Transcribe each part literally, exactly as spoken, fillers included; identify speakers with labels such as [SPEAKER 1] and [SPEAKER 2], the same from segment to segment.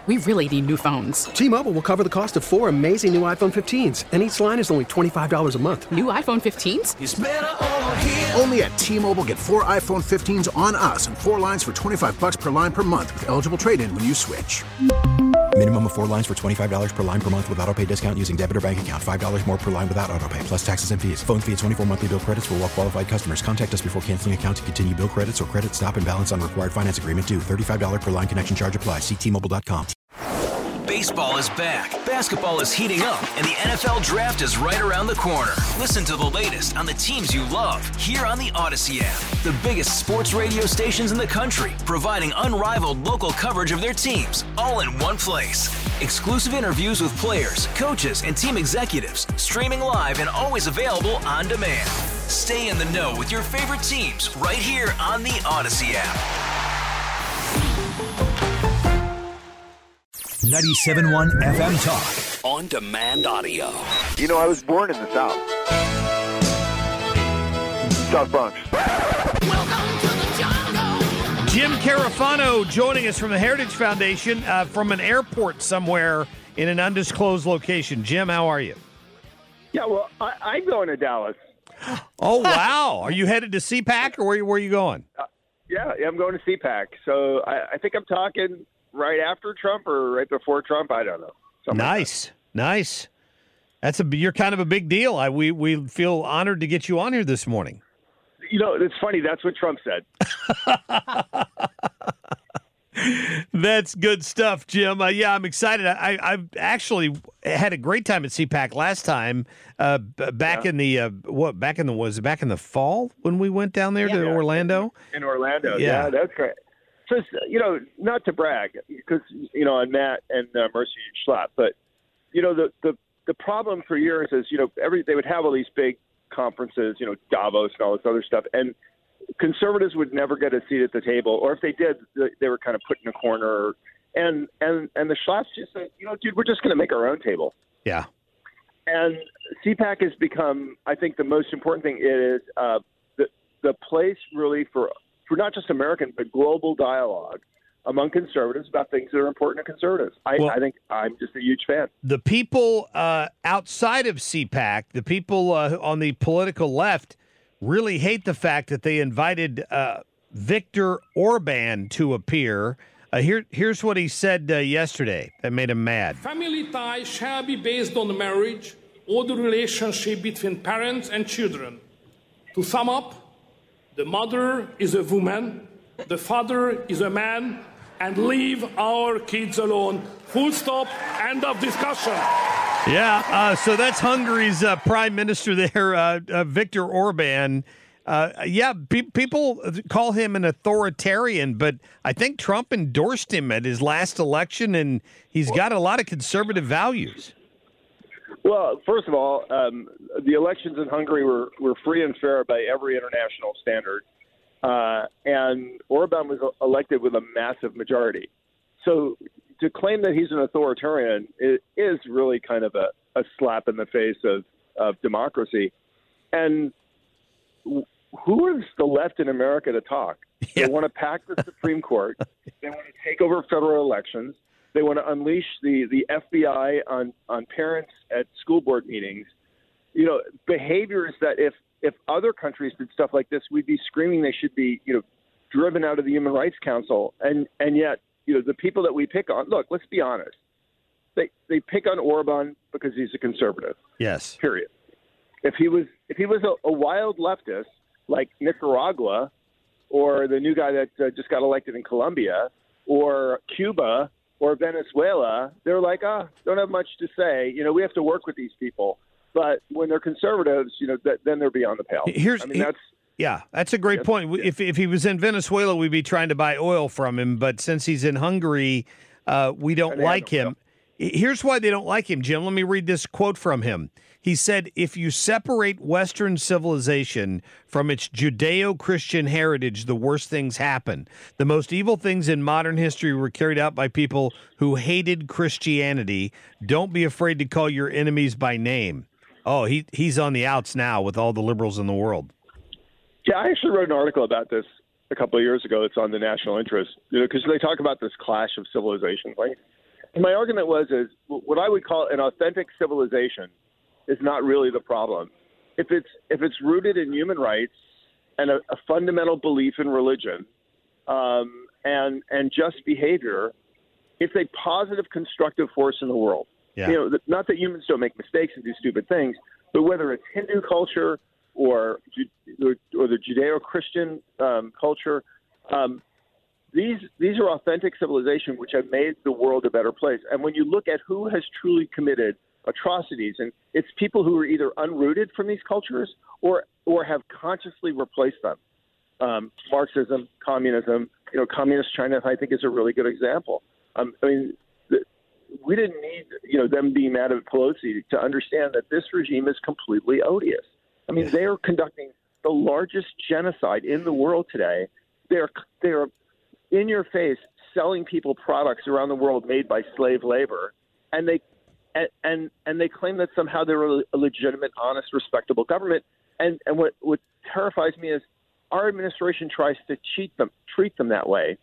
[SPEAKER 1] We really need new phones.
[SPEAKER 2] T-Mobile will cover the cost of four amazing new iPhone fifteens, and each line is only twenty-five dollars a month.
[SPEAKER 1] New iPhone fifteens?
[SPEAKER 3] It's better over here.
[SPEAKER 4] Only at T-Mobile, get four iPhone fifteens on us and four lines for twenty-five dollars per line per month with eligible trade-in when you switch.
[SPEAKER 5] Minimum of four lines for twenty-five dollars per line per month with autopay discount using debit or bank account. five dollars more per line without autopay, plus taxes and fees. Phone fee at twenty-four monthly bill credits for well-qualified customers. Contact us before canceling account to continue bill credits or credit stop and balance on required finance agreement due. thirty-five dollars per line connection charge applies. See T Mobile dot com.
[SPEAKER 6] Baseball is back, basketball is heating up, and the N F L Draft is right around the corner. Listen to the latest on the teams you love here on the Odyssey app. The biggest sports radio stations in the country, providing unrivaled local coverage of their teams, all in one place. Exclusive interviews with players, coaches, and team executives, streaming live and always available on demand. Stay in the know with your favorite teams right here on the Odyssey app.
[SPEAKER 7] ninety-seven point one F M Talk.
[SPEAKER 6] On demand audio.
[SPEAKER 8] You know, I was born in the South. South Bronx.
[SPEAKER 3] Welcome to the jungle.
[SPEAKER 9] Jim Carafano joining us from the Heritage Foundation uh, from an airport somewhere in an undisclosed location. Jim, how are you?
[SPEAKER 8] Yeah, well, I, I'm going to Dallas.
[SPEAKER 9] Oh, wow. Are you headed to C PAC or where, where are you going?
[SPEAKER 8] Uh, yeah, I'm going to C PAC. So I, I think I'm talking right after Trump or right before Trump. I don't know. Something
[SPEAKER 9] nice. Like that. Nice. That's a, you're kind of a big deal. I, we, we feel honored to get you on here this morning.
[SPEAKER 8] You know, it's funny. That's what Trump said.
[SPEAKER 9] That's good stuff, Jim. Uh, yeah, I'm excited. I, I've actually had a great time at C PAC last time. Uh, back yeah. in the uh, what? Back in the was it back in the fall when we went down there yeah. to Orlando?
[SPEAKER 8] In Orlando,
[SPEAKER 9] yeah,
[SPEAKER 8] yeah that's great. So you know, not to brag, because you know, on Matt and uh, Mercy Schlapp, but you know, the the the problem for years is you know, every they would have all these big conferences, you know, Davos and all this other stuff, and conservatives would never get a seat at the table, or if they did, they were kind of put in a corner. And and and the Schlapps just said, you know, dude, we're just going to make our own table.
[SPEAKER 9] Yeah.
[SPEAKER 8] And C PAC has become, I think, the most important thing is uh, the the place really for for not just American but global dialogue among conservatives about things that are important to conservatives. I, well, I think I'm just a huge fan.
[SPEAKER 9] The people uh, outside of C PAC, the people uh, on the political left, really hate the fact that they invited uh, Viktor Orban to appear. Uh, here, here's what he said uh, yesterday that made him mad.
[SPEAKER 10] Family ties shall be based on the marriage or the relationship between parents and children. To sum up, the mother is a woman, the father is a man, and leave our kids alone. Full stop, end of discussion.
[SPEAKER 9] Yeah, uh, so that's Hungary's uh, prime minister there, uh, uh, Viktor Orban. Uh, yeah, pe- people call him an authoritarian, but I think Trump endorsed him at his last election, and he's got a lot of conservative values.
[SPEAKER 8] Well, first of all, um, the elections in Hungary were, were free and fair by every international standard, uh, and Orban was elected with a massive majority. So to claim that he's an authoritarian is, is really kind of a, a slap in the face of, of democracy. And who is the left in America to talk? Yeah. They want to pack the Supreme Court. They want to take over federal elections. They want to unleash the, the F B I on, on parents at school board meetings. You know, behaviors that if, if other countries did stuff like this, we'd be screaming they should be, you know, driven out of the Human Rights Council. And, and yet, you know, the people that we pick on, look, let's be honest. They they pick on Orban because he's a conservative.
[SPEAKER 9] Yes.
[SPEAKER 8] Period. If he was if he was a, a wild leftist like Nicaragua, or the new guy that uh, just got elected in Colombia, or Cuba, or Venezuela, they're like, ah, oh, don't have much to say. You know, we have to work with these people. But when they're conservatives, you know, th- then they're beyond the pale.
[SPEAKER 9] Here's,
[SPEAKER 8] I mean, that's
[SPEAKER 9] yeah, that's a great
[SPEAKER 8] yes,
[SPEAKER 9] point.
[SPEAKER 8] yes.
[SPEAKER 9] If if he was in Venezuela, we'd be trying to buy oil from him. But since he's in Hungary, uh, we don't like him. Oil. Here's why they don't like him, Jim. Let me read this quote from him. He said, if you separate Western civilization from its Judeo-Christian heritage, the worst things happen. The most evil things in modern history were carried out by people who hated Christianity. Don't be afraid to call your enemies by name. Oh, he he's on the outs now with all the liberals in the world.
[SPEAKER 8] Yeah, I actually wrote an article about this a couple of years ago. It's on the National Interest, you know, because they talk about this clash of civilizations, right? my argument was is what I would call an authentic civilization is not really the problem. If it's if it's rooted in human rights and a, a fundamental belief in religion um, and and just behavior, it's a positive, constructive force in the world.
[SPEAKER 9] Yeah.
[SPEAKER 8] You know, not that humans don't make mistakes and do stupid things, but whether it's Hindu culture or or the Judeo-Christian um, culture, um, these these are authentic civilization which have made the world a better place. And when you look at who has truly committed atrocities, and it's people who are either unrooted from these cultures or or have consciously replaced them. Um, Marxism, communism, you know, communist China, I think, is a really good example. Um, I mean, the, we didn't need, you know, them being mad at Pelosi to understand that this regime is completely odious. I mean, they are conducting the largest genocide in the world today. They're they're in your face selling people products around the world made by slave labor, and they and and, and they claim that somehow they're a, a legitimate, honest, respectable government. And and what what terrifies me is our administration tries to cheat them, treat them that way,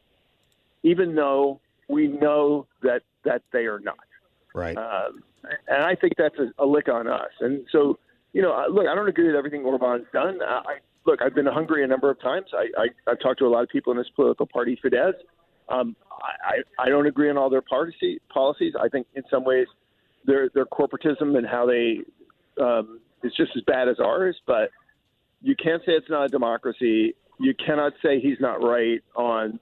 [SPEAKER 8] even though we know that that they are not.
[SPEAKER 9] Right.
[SPEAKER 8] Um, and I think that's a, a lick on us. And so, you know, look, I don't agree with everything Orban's done. I, I look, I've been to Hungary a number of times. I, I, I've talked to a lot of people in this political party, Fidesz. Um, I, I don't agree on all their policy, policies. I think in some ways their their corporatism and how they um, is just as bad as ours. But you can't say it's not a democracy. You cannot say he's not right on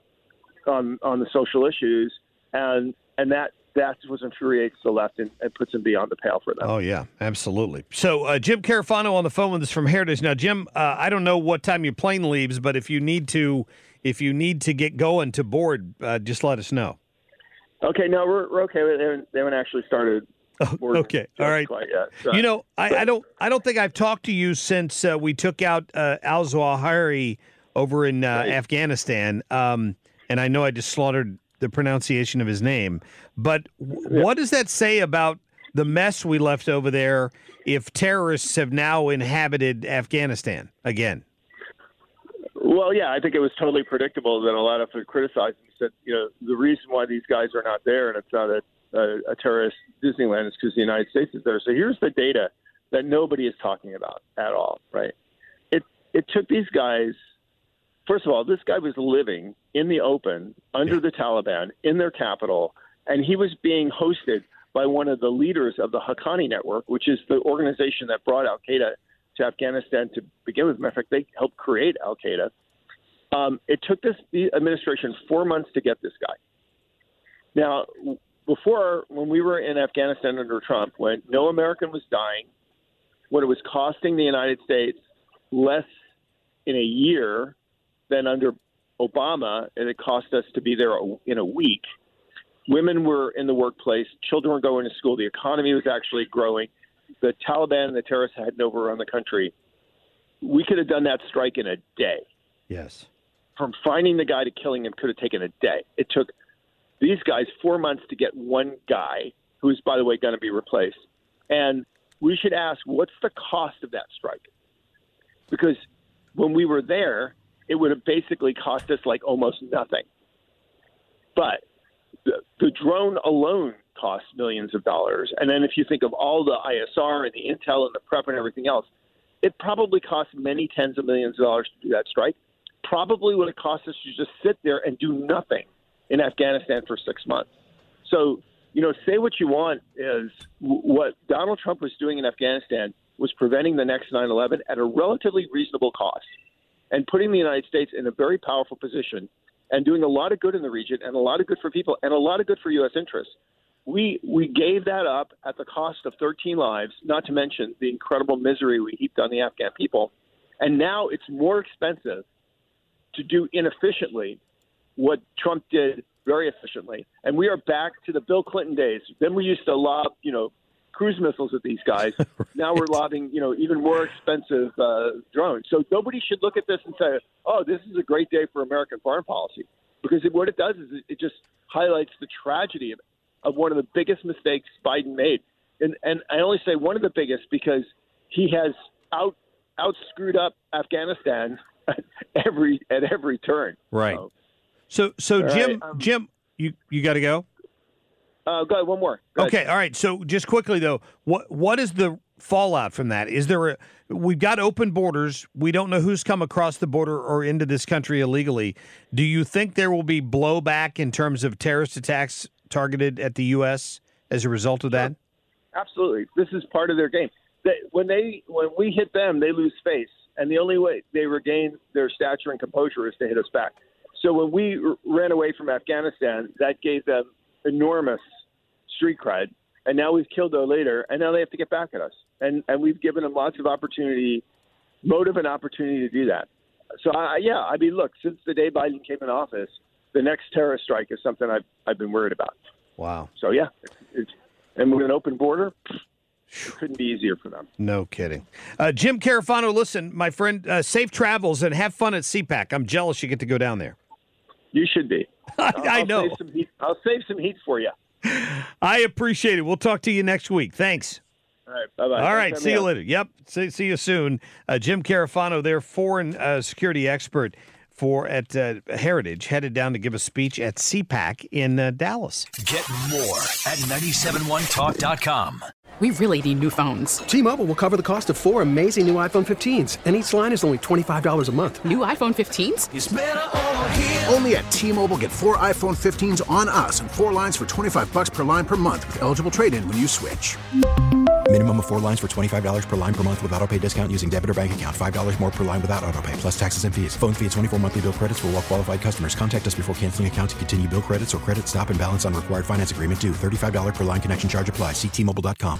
[SPEAKER 8] on on the social issues, and and that that's what infuriates the left and, and puts them beyond the pale for them.
[SPEAKER 9] Oh yeah, absolutely. So uh, Jim Carafano on the phone with us from Heritage. Now, Jim, uh, I don't know what time your plane leaves, but if you need to, if you need to get going to board, uh, just let us know.
[SPEAKER 8] Okay, no, we're, we're okay. They haven't, they haven't actually started.
[SPEAKER 9] Oh, okay, all right.
[SPEAKER 8] Quite yet, so.
[SPEAKER 9] You know, I, I don't, I don't think I've talked to you since uh, we took out uh, al-Zawahiri over in uh, right. Afghanistan, um, and I know I just slaughtered the pronunciation of his name, but w- yeah. what does that say about the mess we left over there if terrorists have now inhabited Afghanistan again?
[SPEAKER 8] Well, yeah, I think it was totally predictable that a lot of it criticized and said, you know, the reason why these guys are not there and it's not a, a, a terrorist Disneyland is because the United States is there. So here's the data that nobody is talking about at all, right? It it took these guys. First of all, this guy was living in the open under the Taliban in their capital, and he was being hosted by one of the leaders of the Haqqani Network, which is the organization that brought al-Qaeda to Afghanistan to begin with. Matter of fact, they helped create al-Qaeda. Um, it took this the administration four months to get this guy. Now, before, when we were in Afghanistan under Trump, when no American was dying, when it was costing the United States less in a year than under Obama, and it cost us to be there in a week. Women were in the workplace. Children were going to school. The economy was actually growing. The Taliban and the terrorists hadn't overrun the country. We could have done that strike in a day.
[SPEAKER 9] Yes.
[SPEAKER 8] From finding the guy to killing him could have taken a day. It took these guys four months to get one guy, who's, by the way, going to be replaced. And we should ask, what's the cost of that strike? Because when we were there, it would have basically cost us like almost nothing. But the, the drone alone costs millions of dollars. And then if you think of all the I S R and the intel and the prep and everything else, it probably costs many tens of millions of dollars to do that strike. Probably would have cost us to just sit there and do nothing in Afghanistan for six months. So, you know, say what you want is what Donald Trump was doing in Afghanistan was preventing the next nine eleven at a relatively reasonable cost, and putting the United States in a very powerful position and doing a lot of good in the region and a lot of good for people and a lot of good for U S interests. We we gave that up at the cost of thirteen lives, not to mention the incredible misery we heaped on the Afghan people. And now it's more expensive to do inefficiently what Trump did very efficiently. And we are back to the Bill Clinton days. Then we used to lob, you know, cruise missiles at these guys. Right. Now we're lobbing, you know, even more expensive uh, drones. So nobody should look at this and say, oh, this is a great day for American foreign policy. Because it, what it does is it, it just highlights the tragedy of, of one of the biggest mistakes Biden made. And, and I only say one of the biggest because he has out out screwed up Afghanistan at every at every turn.
[SPEAKER 9] Right.
[SPEAKER 8] So,
[SPEAKER 9] so, so Jim,
[SPEAKER 8] right, um,
[SPEAKER 9] Jim, you, you got to go?
[SPEAKER 8] Uh, go ahead, one more. Go
[SPEAKER 9] Okay,
[SPEAKER 8] ahead.
[SPEAKER 9] all right. So just quickly though, what what is the fallout from that? Is there a we've got open borders. We don't know who's come across the border or into this country illegally. Do you think there will be blowback in terms of terrorist attacks targeted at the U S as a result of that?
[SPEAKER 8] Absolutely. This is part of their game. They, when they when we hit them, they lose face, and the only way they regain their stature and composure is to hit us back. So when we r- ran away from Afghanistan, that gave them enormous street cred, and now we've killed their leader, and now they have to get back at us. And and we've given them lots of opportunity, motive and opportunity to do that. So, I, yeah, I mean, look, since the day Biden came in office, the next terrorist strike is something I've, I've been worried about.
[SPEAKER 9] Wow.
[SPEAKER 8] So, yeah, it's, it's, and with an open border, it couldn't be easier for them.
[SPEAKER 9] No kidding. Uh, Jim Carafano, listen, my friend, uh, safe travels and have fun at C PAC. I'm jealous you get to go down there.
[SPEAKER 8] You should be.
[SPEAKER 9] I,
[SPEAKER 8] I'll,
[SPEAKER 9] I
[SPEAKER 8] I'll
[SPEAKER 9] know.
[SPEAKER 8] Save some heat. I'll save some heat for you.
[SPEAKER 9] I appreciate it. We'll talk to you next week. Thanks.
[SPEAKER 8] All right. Bye-bye.
[SPEAKER 9] All
[SPEAKER 8] Thanks
[SPEAKER 9] right.
[SPEAKER 8] for
[SPEAKER 9] See you
[SPEAKER 8] having me
[SPEAKER 9] later. Yep. See, see you soon. Uh, Jim Carafano, their foreign uh, security expert for at uh, Heritage, headed down to give a speech at C PAC in uh, Dallas.
[SPEAKER 6] Get more at nine seven one talk dot com.
[SPEAKER 1] We really need new phones.
[SPEAKER 2] T-Mobile will cover the cost of four amazing new iPhone fifteens, and each line is only twenty-five dollars a month.
[SPEAKER 1] New iPhone fifteens?
[SPEAKER 3] It's better over here.
[SPEAKER 4] Only at T-Mobile, get four iPhone fifteens on us and four lines for twenty-five bucks per line per month with eligible trade-in when you switch.
[SPEAKER 5] Minimum of four lines for twenty-five dollars per line per month with autopay discount using debit or bank account. five dollars more per line without autopay, plus taxes and fees. Phone fee at twenty-four monthly bill credits for well-qualified customers. Contact us before canceling account to continue bill credits or credit stop and balance on required finance agreement due. thirty-five dollars per line connection charge applies. See T Mobile dot com.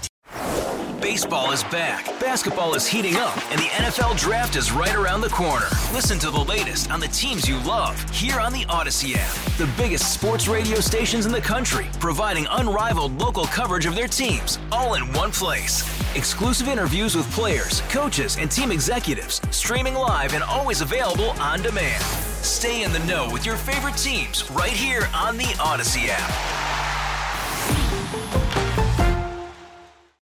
[SPEAKER 6] Baseball is back, basketball is heating up, and the N F L Draft is right around the corner. Listen to the latest on the teams you love here on the Odyssey app. The biggest sports radio stations in the country, providing unrivaled local coverage of their teams, all in one place. Exclusive interviews with players, coaches, and team executives, streaming live and always available on demand. Stay in the know with your favorite teams right here on the Odyssey app.